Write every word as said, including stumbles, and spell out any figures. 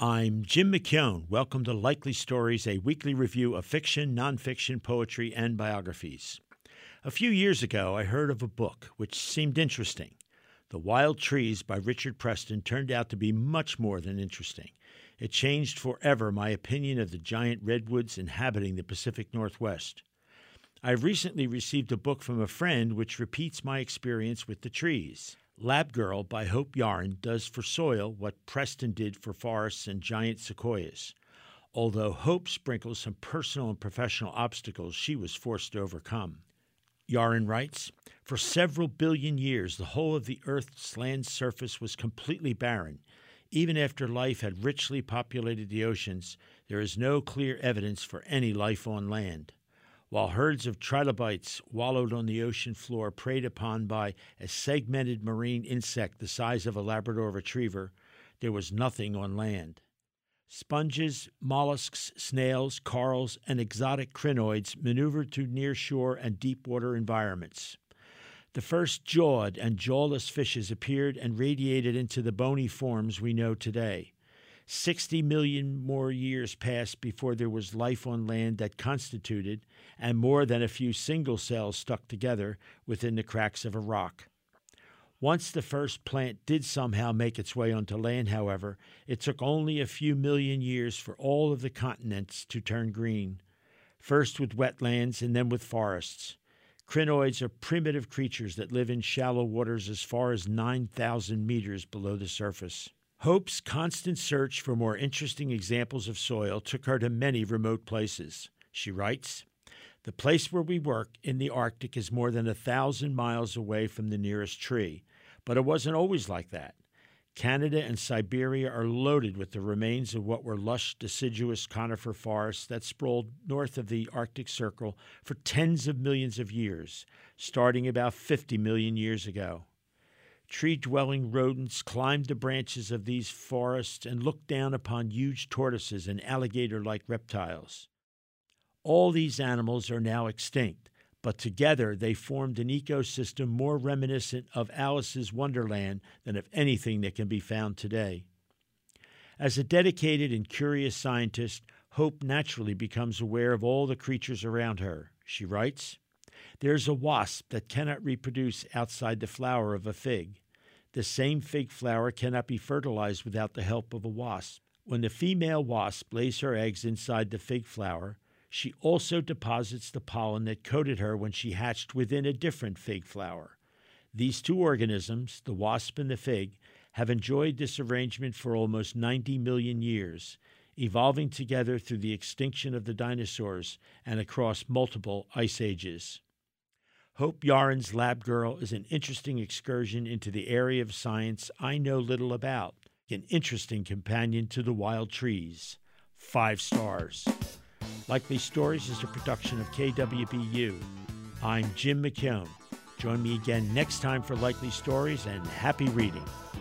I'm Jim McKeown. Welcome to Likely Stories, a weekly review of fiction, nonfiction, poetry, and biographies. A few years ago, I heard of a book which seemed interesting. The Wild Trees by Richard Preston turned out to be much more than interesting. It changed forever my opinion of the giant redwoods inhabiting the Pacific Northwest. I've recently received a book from a friend which repeats my experience with the trees. Lab Girl by Hope Yaren does for soil what Preston did for forests and giant sequoias, although Hope sprinkles some personal and professional obstacles she was forced to overcome. Yaren writes, "For several billion years, the whole of the Earth's land surface was completely barren. Even after life had richly populated the oceans, there is no clear evidence for any life on land. While herds of trilobites wallowed on the ocean floor, preyed upon by a segmented marine insect the size of a Labrador retriever, there was nothing on land. Sponges, mollusks, snails, corals, and exotic crinoids maneuvered through nearshore and deep-water environments. The first jawed and jawless fishes appeared and radiated into the bony forms we know today. Sixty million more years passed before there was life on land that constituted, and more than a few single cells stuck together within the cracks of a rock. Once the first plant did somehow make its way onto land, however, it took only a few million years for all of the continents to turn green, first with wetlands and then with forests. Crinoids are primitive creatures that live in shallow waters as far as nine thousand meters below the surface." Hope's constant search for more interesting examples of soil took her to many remote places. She writes, "The place where we work in the Arctic is more than a thousand miles away from the nearest tree, but it wasn't always like that. Canada and Siberia are loaded with the remains of what were lush, deciduous conifer forests that sprawled north of the Arctic Circle for tens of millions of years, starting about fifty million years ago. Tree-dwelling rodents climbed the branches of these forests and looked down upon huge tortoises and alligator-like reptiles. All these animals are now extinct, but together they formed an ecosystem more reminiscent of Alice's Wonderland than of anything that can be found today." As a dedicated and curious scientist, Hope naturally becomes aware of all the creatures around her. She writes, "There's a wasp that cannot reproduce outside the flower of a fig. The same fig flower cannot be fertilized without the help of a wasp. When the female wasp lays her eggs inside the fig flower, she also deposits the pollen that coated her when she hatched within a different fig flower. These two organisms, the wasp and the fig, have enjoyed this arrangement for almost ninety million years, evolving together through the extinction of the dinosaurs and across multiple ice ages." Hope Yaren's Lab Girl is an interesting excursion into the area of science I know little about, an interesting companion to the wild trees. Five stars. Likely Stories is a production of K W B U. I'm Jim McKeown. Join me again next time for Likely Stories, and happy reading.